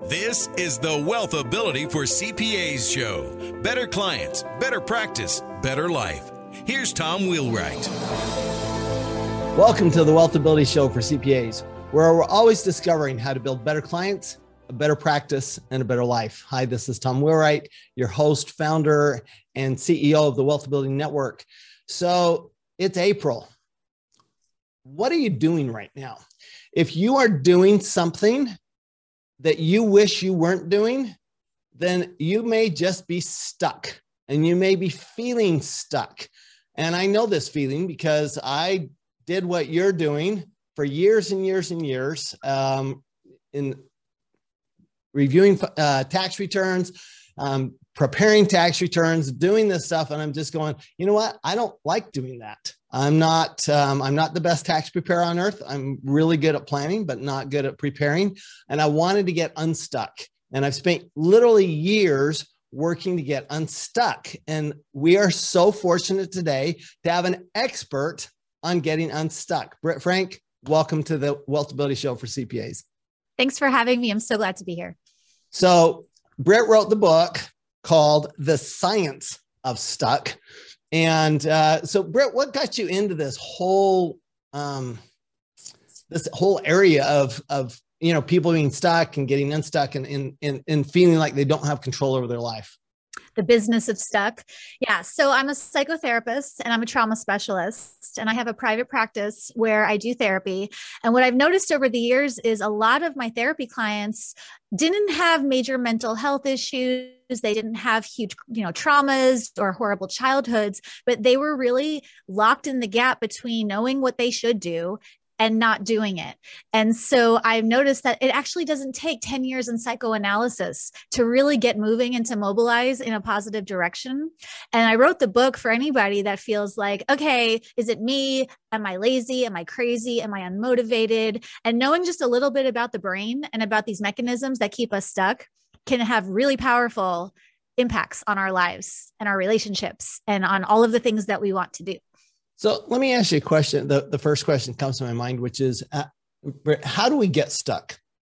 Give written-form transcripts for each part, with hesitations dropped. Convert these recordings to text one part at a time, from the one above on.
This is the Wealthability for CPAs show. Better clients, better practice, better life. Here's Tom Wheelwright. Welcome to the Wealthability show for CPAs, where we're always discovering how to build better clients, a better practice, and a better life. Hi, this is Tom Wheelwright, your host, founder, and CEO of the Wealthability Network. So it's April. What are you doing right now? If you are doing something that you wish you weren't doing, then you may just be stuck and you may be feeling stuck. And I know this feeling because I did what you're doing for years and years and years in reviewing tax returns, preparing tax returns, doing this stuff. And I'm just going, you know what? I don't like doing that. I'm not the best tax preparer on earth. I'm really good at planning, but not good at preparing. And I wanted to get unstuck. And I've spent literally years working to get unstuck. And we are so fortunate today to have an expert on getting unstuck. Britt Frank, welcome to the Wealthability Show for CPAs. Thanks for having me. I'm so glad to be here. So Britt wrote the book called The Science of Stuck. And so Britt, what got you into this whole area of people being stuck and getting unstuck and feeling like they don't have control over their life? The business of stuck. Yeah. So I'm a psychotherapist and I'm a trauma specialist, and I have a private practice where I do therapy. And what I've noticed over the years is a lot of my therapy clients didn't have major mental health issues. They didn't have huge, traumas or horrible childhoods, but they were really locked in the gap between knowing what they should do and not doing it. And so I've noticed that it actually doesn't take 10 years in psychoanalysis to really get moving and to mobilize in a positive direction. And I wrote the book for anybody that feels like, okay, is it me? Am I lazy? Am I crazy? Am I unmotivated? And knowing just a little bit about the brain and about these mechanisms that keep us stuck can have really powerful impacts on our lives and our relationships and on all of the things that we want to do. So let me ask you a question. The first question comes to my mind, which is, how do we get stuck?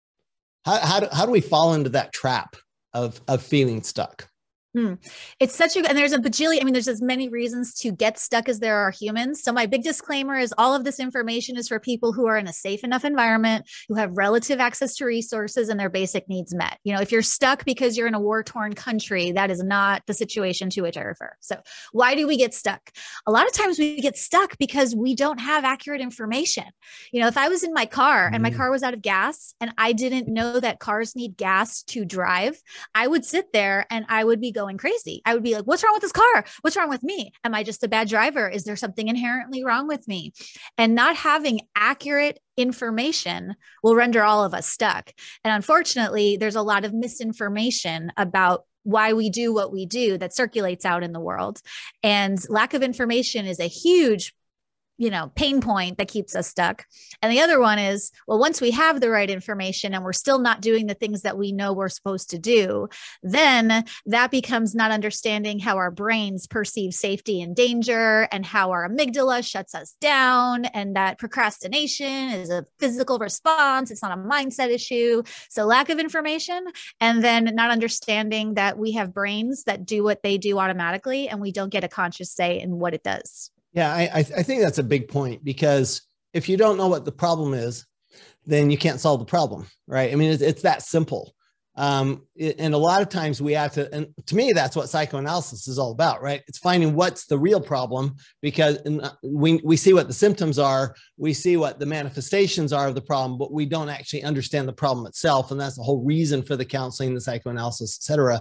How do we fall into that trap of feeling stuck? It's such a, and there's a bajillion, there's as many reasons to get stuck as there are humans. So my big disclaimer is all of this information is for people who are in a safe enough environment, who have relative access to resources and their basic needs met. If you're stuck because you're in a war-torn country, that is not the situation to which I refer. So why do we get stuck? A lot of times we get stuck because we don't have accurate information. If I was in my car and my car was out of gas and I didn't know that cars need gas to drive, I would sit there and I would be going crazy. I would be like, what's wrong with this car? What's wrong with me? Am I just a bad driver? Is there something inherently wrong with me? And not having accurate information will render all of us stuck. And unfortunately, there's a lot of misinformation about why we do what we do that circulates out in the world. And lack of information is a huge pain point that keeps us stuck. And the other one is, well, once we have the right information and we're still not doing the things that we know we're supposed to do, then that becomes not understanding how our brains perceive safety and danger and how our amygdala shuts us down. And that procrastination is a physical response. It's not a mindset issue. So lack of information, and then not understanding that we have brains that do what they do automatically, and we don't get a conscious say in what it does. Yeah, I think that's a big point, because if you don't know what the problem is, then you can't solve the problem, right? It's that simple. And a lot of times we have to, and to me, that's what psychoanalysis is all about, right? It's finding what's the real problem, because we see what the symptoms are, we see what the manifestations are of the problem, but we don't actually understand the problem itself. And that's the whole reason for the counseling, the psychoanalysis, et cetera.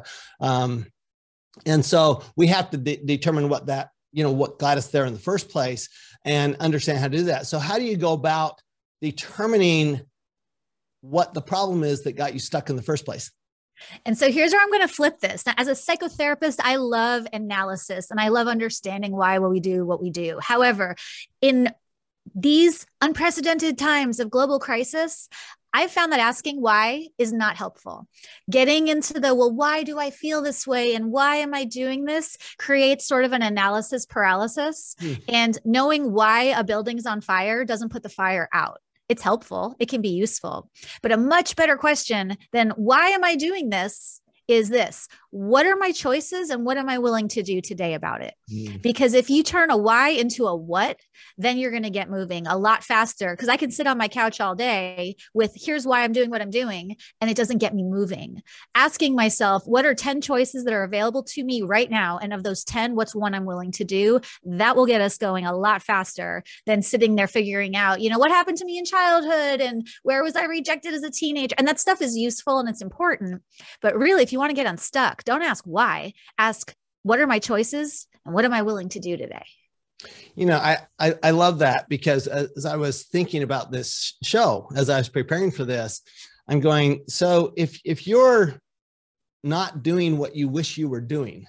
And so we have to determine what that, what got us there in the first place and understand how to do that. So how do you go about determining what the problem is that got you stuck in the first place? And so here's where I'm going to flip this. Now, as a psychotherapist, I love analysis and I love understanding why we do what we do. However, in these unprecedented times of global crisis, I've found that asking why is not helpful. Getting into why do I feel this way and why am I doing this creates sort of an analysis paralysis. And knowing why a building's on fire doesn't put the fire out. It's helpful. It can be useful. But a much better question than why am I doing this is this: what are my choices and what am I willing to do today about it? Because if you turn a why into a what, then you're going to get moving a lot faster. Because I can sit on my couch all day with here's why I'm doing what I'm doing, and it doesn't get me moving. Asking myself, what are 10 choices that are available to me right now? And of those 10, what's one I'm willing to do? That will get us going a lot faster than sitting there figuring out, what happened to me in childhood and where was I rejected as a teenager? And that stuff is useful and it's important. But really, if you want to get unstuck, don't ask why. Ask, what are my choices and what am I willing to do today? I love that, because as I was thinking about this show, as I was preparing for this, I'm going, so if you're not doing what you wish you were doing,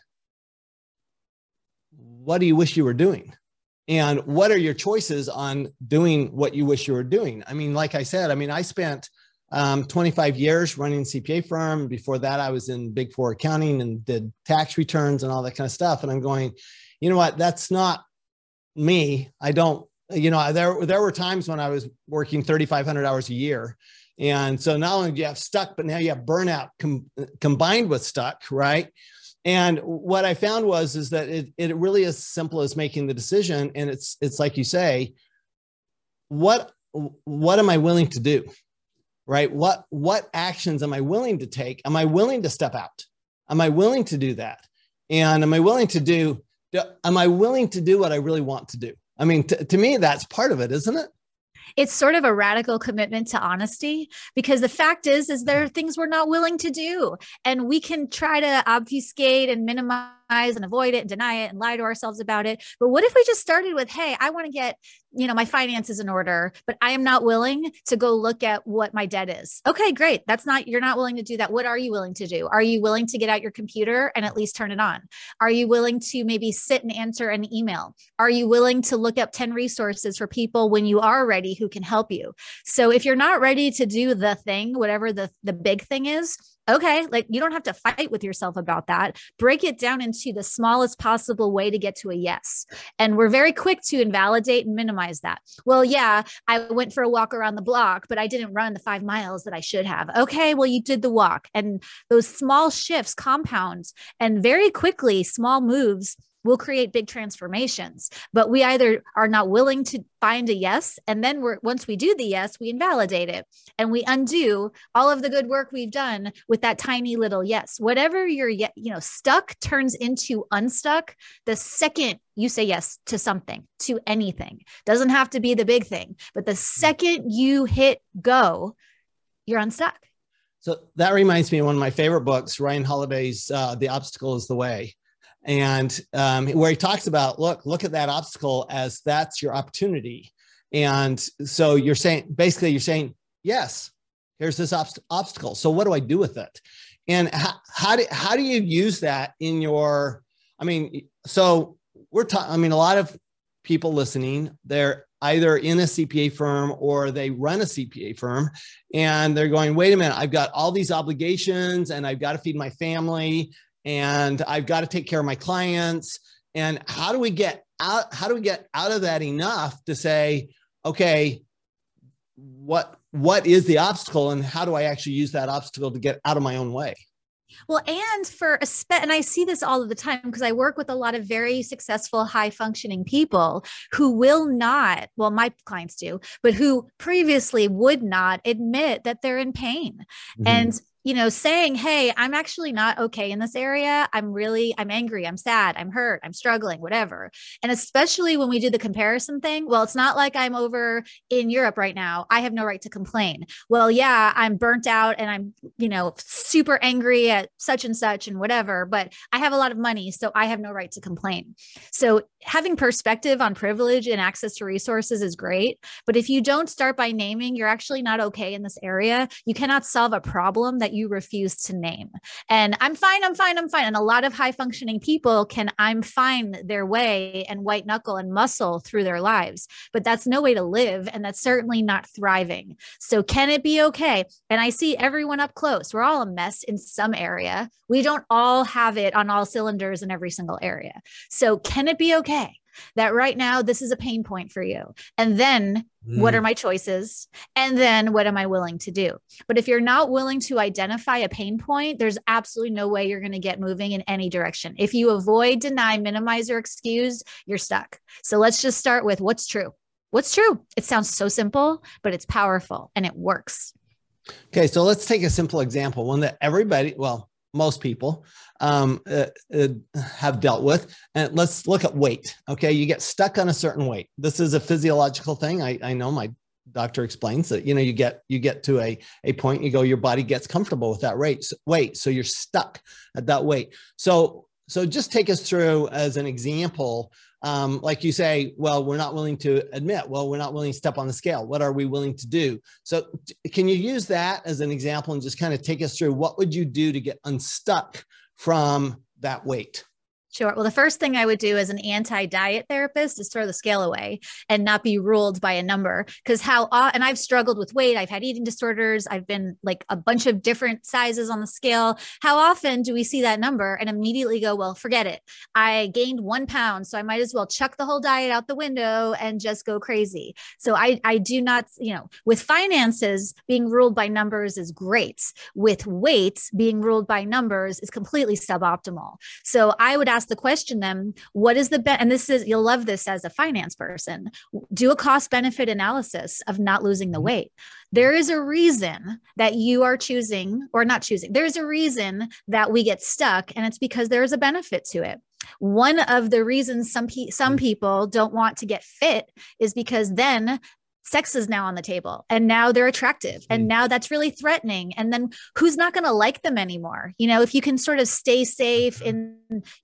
what do you wish you were doing? And what are your choices on doing what you wish you were doing? I mean, like I said, I spent 25 years running a CPA firm. Before that, I was in Big Four accounting and did tax returns and all that kind of stuff. And I'm going, you know what? That's not me. I don't, there were times when I was working 3,500 hours a year. And so not only do you have stuck, but now you have burnout combined with stuck, right? And what I found is that it really is simple as making the decision. And it's like you say, what am I willing to do? Right? What actions am I willing to take? Am I willing to step out? Am I willing to do that? And am I willing to do what I really want to do? I mean, to me, that's part of it, isn't it? It's sort of a radical commitment to honesty, because the fact is there are things we're not willing to do, and we can try to obfuscate and minimize and avoid it and deny it and lie to ourselves about it. But what if we just started with, hey, I want to get, my finances in order, but I am not willing to go look at what my debt is. Okay, great. You're not willing to do that. What are you willing to do? Are you willing to get out your computer and at least turn it on? Are you willing to maybe sit and answer an email? Are you willing to look up 10 resources for people when you are ready who can help you? So if you're not ready to do the thing, whatever the big thing is, okay, you don't have to fight with yourself about that. Break it down into the smallest possible way to get to a yes. And we're very quick to invalidate and minimize that. Well, yeah, I went for a walk around the block, but I didn't run the 5 miles that I should have. Okay, well, you did the walk. And those small shifts compound, and very quickly, small moves will create big transformations. But we either are not willing to find a yes, and then once we do the yes, we invalidate it and we undo all of the good work we've done with that tiny little yes. Whatever you're stuck turns into unstuck the second you say yes to something, to anything. Doesn't have to be the big thing, but the second you hit go, you're unstuck. So that reminds me of one of my favorite books, Ryan Holiday's The Obstacle is the Way. And where he talks about, look at that obstacle as that's your opportunity. And so you're saying, yes, here's this obstacle. So what do I do with it? And how do you use that in your, so a lot of people listening, they're either in a CPA firm or they run a CPA firm, and they're going, wait a minute, I've got all these obligations and I've got to feed my family and I've got to take care of my clients. And how do we get out of that enough to say, okay, what is the obstacle and how do I actually use that obstacle to get out of my own way? Well, and I see this all of the time because I work with a lot of very successful, high functioning people who will not, well, my clients do, but who previously would not admit that they're in pain. Mm-hmm. And saying, hey, I'm actually not okay in this area. I'm angry. I'm sad. I'm hurt. I'm struggling, whatever. And especially when we do the comparison thing, well, it's not like I'm over in Europe right now. I have no right to complain. Well, yeah, I'm burnt out and I'm, super angry at such and such and whatever, but I have a lot of money, so I have no right to complain. So having perspective on privilege and access to resources is great. But if you don't start by naming you're actually not okay in this area, you cannot solve a problem that you refuse to name. And I'm fine. And a lot of high functioning people can I'm fine their way and white knuckle and muscle through their lives, but that's no way to live. And that's certainly not thriving. So can it be okay? And I see everyone up close. We're all a mess in some area. We don't all have it on all cylinders in every single area. So can it be okay? that right now this is a pain point for you. And then what are my choices? And then what am I willing to do? But if you're not willing to identify a pain point, there's absolutely no way you're going to get moving in any direction. If you avoid, deny, minimize, or excuse, you're stuck. So let's just start with what's true. What's true? It sounds so simple, but it's powerful and it works. Okay, so let's take a simple example, one that everybody, well, most people have dealt with. And let's look at weight. Okay, you get stuck on a certain weight. This is a physiological thing. I know my doctor explains that, you get to a point, you go, your body gets comfortable with that weight. So you're stuck at that weight. So just take us through as an example. Like you say, well, we're not willing to admit, well, we're not willing to step on the scale. What are we willing to do? So can you use that as an example and just kind of take us through what would you do to get unstuck from that weight? Sure. Well, the first thing I would do as an anti-diet therapist is throw the scale away and not be ruled by a number. Because and I've struggled with weight. I've had eating disorders. I've been like a bunch of different sizes on the scale. How often do we see that number and immediately go, well, forget it. I gained 1 pound, so I might as well chuck the whole diet out the window and just go crazy. So I do not, with finances, being ruled by numbers is great. With weight, being ruled by numbers is completely suboptimal. So I would ask the question then, what is and this is, you'll love this as a finance person, do a cost benefit analysis of not losing the weight. There is a reason that you are choosing or not choosing. There's a reason that we get stuck, and it's because there is a benefit to it. One of the reasons some people don't want to get fit is because then sex is now on the table and now they're attractive and now that's really threatening. And then who's not going to like them anymore? If you can sort of stay safe in,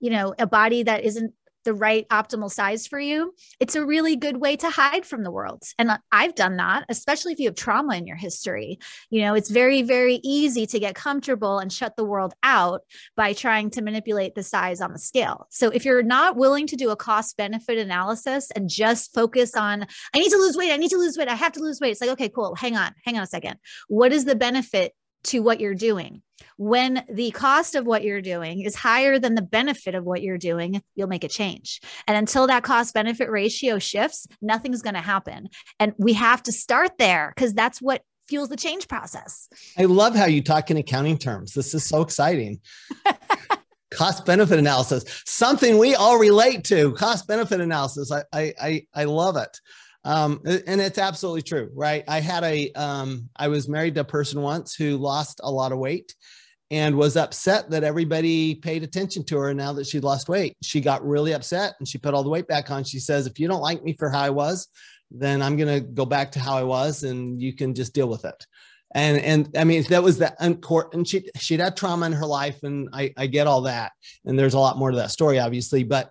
a body that isn't the right optimal size for you, it's a really good way to hide from the world. And I've done that, especially if you have trauma in your history. It's very, very easy to get comfortable and shut the world out by trying to manipulate the size on the scale. So if you're not willing to do a cost benefit analysis and just focus on, I need to lose weight, I have to lose weight. It's like, okay, cool. Hang on a second. What is the benefit to what you're doing? When the cost of what you're doing is higher than the benefit of what you're doing, you'll make a change. And until that cost benefit ratio shifts, nothing's going to happen. And we have to start there because that's what fuels the change process. I love how you talk in accounting terms. This is so exciting. Cost benefit analysis, something we all relate to. Cost benefit analysis. I love it. And it's absolutely true, right? I was married to a person once who lost a lot of weight and was upset that everybody paid attention to her now that she lost weight. She got really upset and she put all the weight back on. She says, if you don't like me for how I was, then I'm going to go back to how I was and you can just deal with it. And I mean, that was that and she'd had trauma in her life, and I get all that. And there's a lot more to that story, obviously, but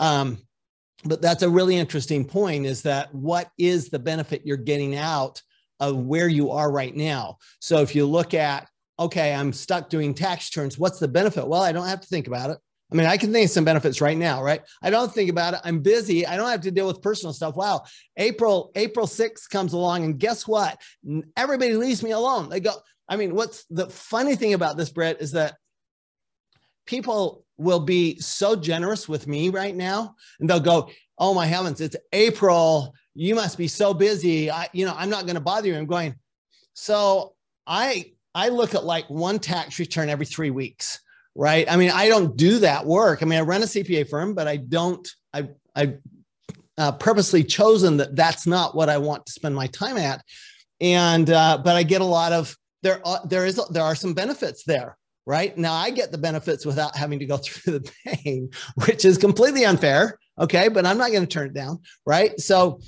that's a really interesting point, is that what is the benefit you're getting out of where you are right now? So if you look at, okay, I'm stuck doing tax returns, what's the benefit? Well, I don't have to think about it. I mean, I can think of some benefits right now, right? I don't think about it. I'm busy. I don't have to deal with personal stuff. Wow. April 6th comes along, and guess what? Everybody leaves me alone. They go, I mean, what's the funny thing about this, Brett, is that people will be so generous with me right now, and they'll go, oh my heavens, it's April. You must be so busy. I'm not going to bother you. I'm going, so I look at like one tax return every 3 weeks, right? I mean, I don't do that work. I mean, I run a CPA firm, but I've purposely chosen that that's not what I want to spend my time at. And, but I get a lot of, there are some benefits there. Right now, I get the benefits without having to go through the pain, which is completely unfair. Okay, but I'm not going to turn it down. Right. So,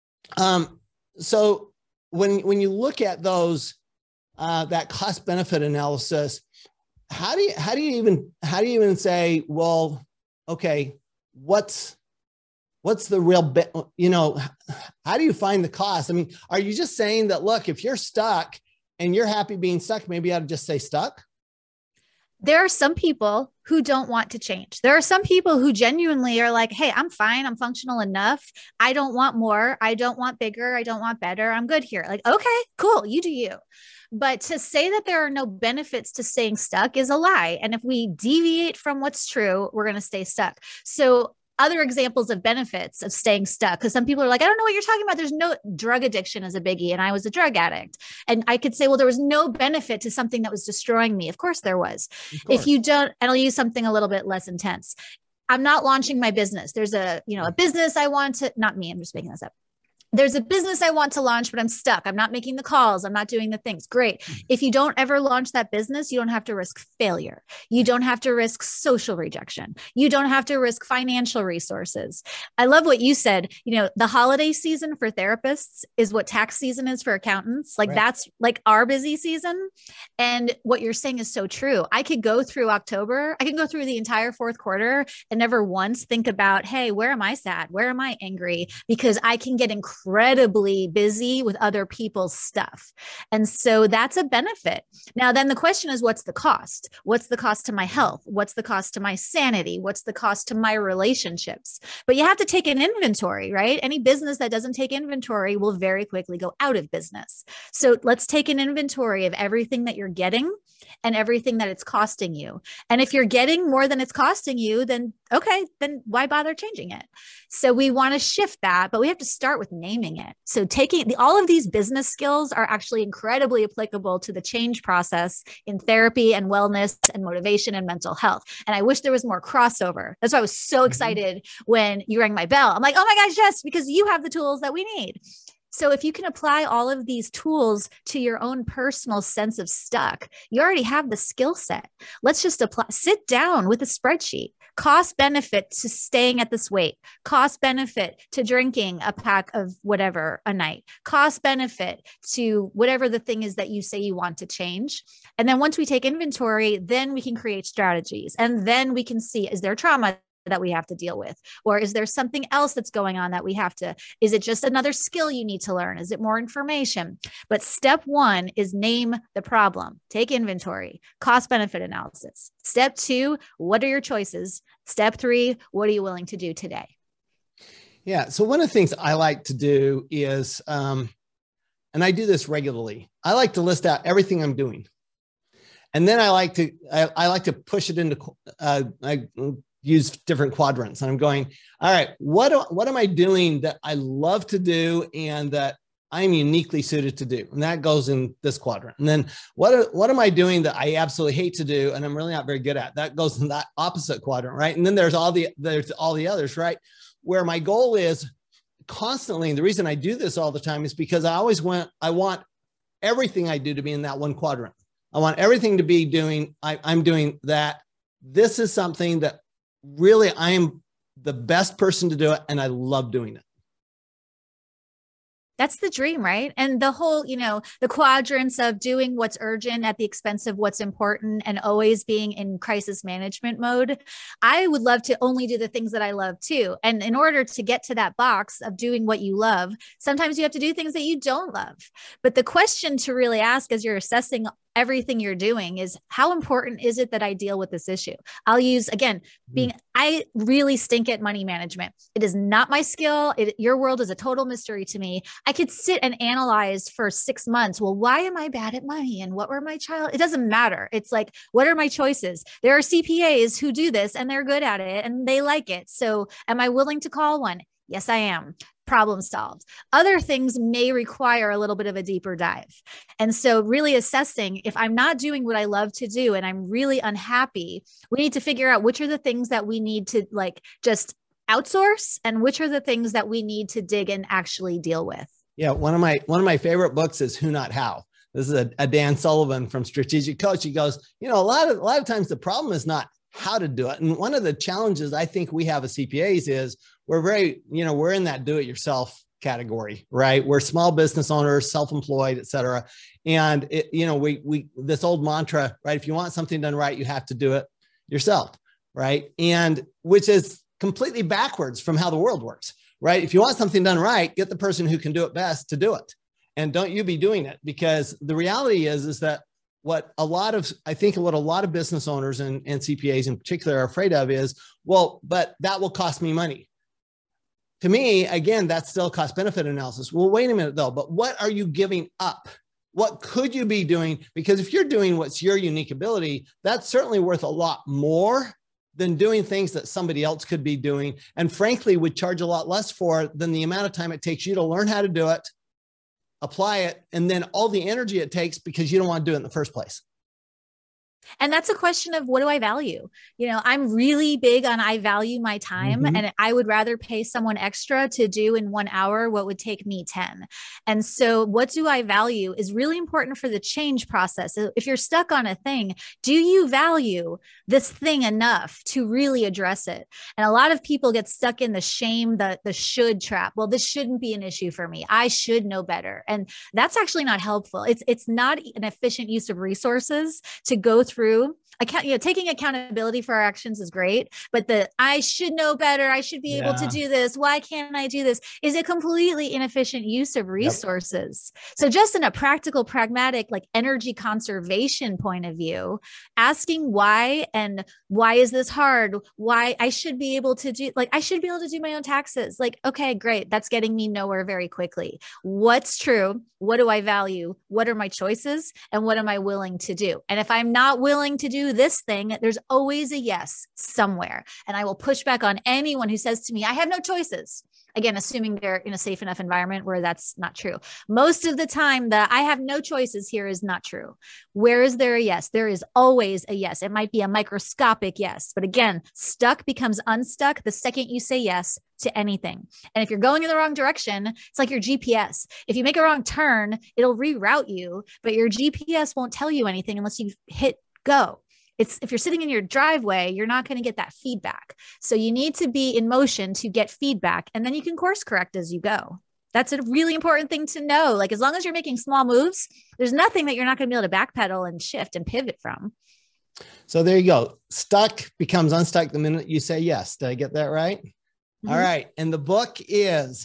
so when you look at those, that cost benefit analysis, how do you even say, well, okay, what's the real, how do you find the cost? I mean, are you just saying that, look, if you're stuck and you're happy being stuck, maybe you ought to just say stuck? There are some people who don't want to change. There are some people who genuinely are like, hey, I'm fine. I'm functional enough. I don't want more. I don't want bigger. I don't want better. I'm good here. Like, okay, cool. You do you. But to say that there are no benefits to staying stuck is a lie. And if we deviate from what's true, we're going to stay stuck. So other examples of benefits of staying stuck, because some people are like, I don't know what you're talking about. There's no drug addiction as a biggie. And I was a drug addict. And I could say, well, there was no benefit to something that was destroying me. Of course there was. If you don't, and I'll use something a little bit less intense. I'm not launching my business. There's a business I want to, not me, I'm just making this up. There's a business I want to launch, but I'm stuck. I'm not making the calls. I'm not doing the things. Great. If you don't ever launch that business, you don't have to risk failure. You don't have to risk social rejection. You don't have to risk financial resources. I love what you said. The holiday season for therapists is what tax season is for accountants. Like that's like our busy season. And what you're saying is so true. I could go through October. I can go through the entire fourth quarter and never once think about, hey, where am I sad? Where am I angry? Because I can get incredibly busy with other people's stuff. And so that's a benefit. Now, then the question is, what's the cost? What's the cost to my health? What's the cost to my sanity? What's the cost to my relationships? But you have to take an inventory, right? Any business that doesn't take inventory will very quickly go out of business. So let's take an inventory of everything that you're getting and everything that it's costing you. And if you're getting more than it's costing you, then okay, then why bother changing it? So we want to shift that, but we have to start with naming it. So all of these business skills are actually incredibly applicable to the change process in therapy and wellness and motivation and mental health. And I wish there was more crossover. That's why I was so excited when you rang my bell. I'm like, oh my gosh, yes, because you have the tools that we need. So if you can apply all of these tools to your own personal sense of stuck, you already have the skill set. Let's just sit down with a spreadsheet. Cost benefit to staying at this weight, cost benefit to drinking a pack of whatever a night, cost benefit to whatever the thing is that you say you want to change. And then once we take inventory, then we can create strategies. And then we can see, is there trauma that we have to deal with? Or is there something else that's going on that we have to, is it just another skill you need to learn? Is it more information? But step one is name the problem, take inventory, cost benefit analysis. Step two, what are your choices? Step three, what are you willing to do today? Yeah. So one of the things I like to do is, and I do this regularly, I like to list out everything I'm doing. And then I like to push it into, I use different quadrants, and I'm going, all right, what am I doing that I love to do and that I'm uniquely suited to do? And that goes in this quadrant. And then what am I doing that I absolutely hate to do and I'm really not very good at? That goes in that opposite quadrant, right? And then there's all the others, right? Where my goal is constantly, and the reason I do this all the time is because I want everything I do to be in that one quadrant. I want everything to be doing, I'm doing that. This is something that really I am the best person to do it, and I love doing it. That's the dream, right? And the whole, the quadrants of doing what's urgent at the expense of what's important and always being in crisis management mode. I would love to only do the things that I love too. And in order to get to that box of doing what you love, sometimes you have to do things that you don't love. But the question to really ask as you're assessing everything you're doing is, how important is it that I deal with this issue? I'll use, again, I really stink at money management. It is not my skill. Your world is a total mystery to me. I could sit and analyze for 6 months. Well, why am I bad at money? And what were my child? It doesn't matter. It's like, what are my choices? There are CPAs who do this and they're good at it and they like it. So am I willing to call one? Yes, I am. Problem solved. Other things may require a little bit of a deeper dive. And so really assessing, if I'm not doing what I love to do and I'm really unhappy, we need to figure out which are the things that we need to just outsource and which are the things that we need to dig and actually deal with. Yeah. One of my favorite books is Who Not How. This is a Dan Sullivan from Strategic Coach. He goes, a lot of times the problem is not how to do it. And one of the challenges I think we have as CPAs is we're in that do-it-yourself category, right? We're small business owners, self-employed, et cetera. And we this old mantra, right? If you want something done right, you have to do it yourself, right? And which is completely backwards from how the world works, right? If you want something done right, get the person who can do it best to do it. And don't you be doing it, because the reality is that what a lot of business owners and CPAs in particular are afraid of is, well, but that will cost me money. To me, again, that's still cost benefit analysis. Well, wait a minute though, but what are you giving up? What could you be doing? Because if you're doing what's your unique ability, that's certainly worth a lot more than doing things that somebody else could be doing, and frankly would charge a lot less for than the amount of time it takes you to learn how to do it, apply it, and then all the energy it takes because you don't want to do it in the first place. And that's a question of, what do I value? I'm really big on, I value my time, and I would rather pay someone extra to do in 1 hour what would take me 10. And so what do I value is really important for the change process. If you're stuck on a thing, do you value this thing enough to really address it? And a lot of people get stuck in the shame, the should trap. Well, this shouldn't be an issue for me. I should know better. And that's actually not helpful. It's not an efficient use of resources to go through. Taking accountability for our actions is great, but I should know better, I should be able to do this, why can't I do this, is a completely inefficient use of resources. So just in a practical, pragmatic, like energy conservation point of view, asking why, and why is this hard? Why I should be able to do, I should be able to do my own taxes. Okay, great. That's getting me nowhere very quickly. What's true? What do I value? What are my choices? And what am I willing to do? And if I'm not willing to do this thing, there's always a yes somewhere. And I will push back on anyone who says to me, I have no choices. Again, assuming they're in a safe enough environment where that's not true. Most of the time, the I have no choices here is not true. Where is there a yes? There is always a yes. It might be a microscopic yes. But again, stuck becomes unstuck the second you say yes to anything. And if you're going in the wrong direction, it's like your GPS. If you make a wrong turn, it'll reroute you, but your GPS won't tell you anything unless you hit go. If you're sitting in your driveway, you're not going to get that feedback. So you need to be in motion to get feedback, and then you can course correct as you go. That's a really important thing to know. As long as you're making small moves, there's nothing that you're not going to be able to backpedal and shift and pivot from. So there you go. Stuck becomes unstuck the minute you say yes. Did I get that right? All right. And the book is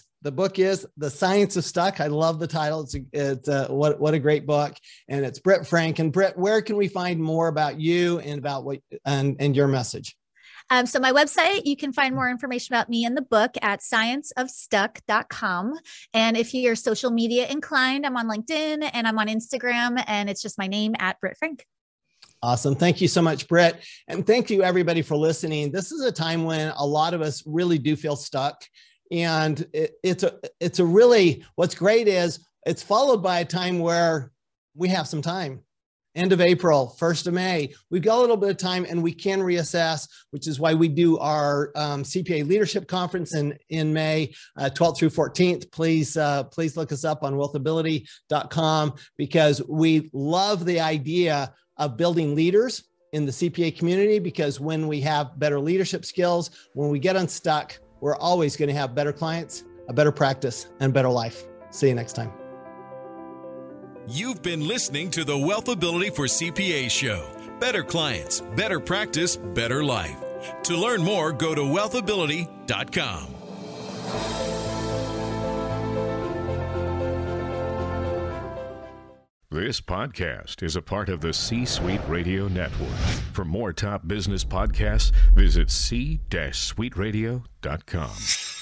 The Science of Stuck. I love the title. It's what a great book. And it's Britt Frank. And Britt, where can we find more about you and about and your message? So my website, you can find more information about me in the book at scienceofstuck.com. And if you're social media inclined, I'm on LinkedIn and I'm on Instagram, and it's just my name at Britt Frank. Awesome. Thank you so much, Britt. And thank you everybody for listening. This is a time when a lot of us really do feel stuck. And it's a really, what's great is it's followed by a time where we have some time. End of April, 1st of May, we've got a little bit of time and we can reassess, which is why we do our CPA Leadership Conference in May, 12th through 14th. Please look us up on wealthability.com, because we love the idea of building leaders in the CPA community, because when we have better leadership skills, when we get unstuck, we're always going to have better clients, a better practice, and a better life. See you next time. You've been listening to the Wealthability for CPA show. Better clients, better practice, better life. To learn more, go to wealthability.com. This podcast is a part of the C-Suite Radio Network. For more top business podcasts, visit c-suiteradio.com.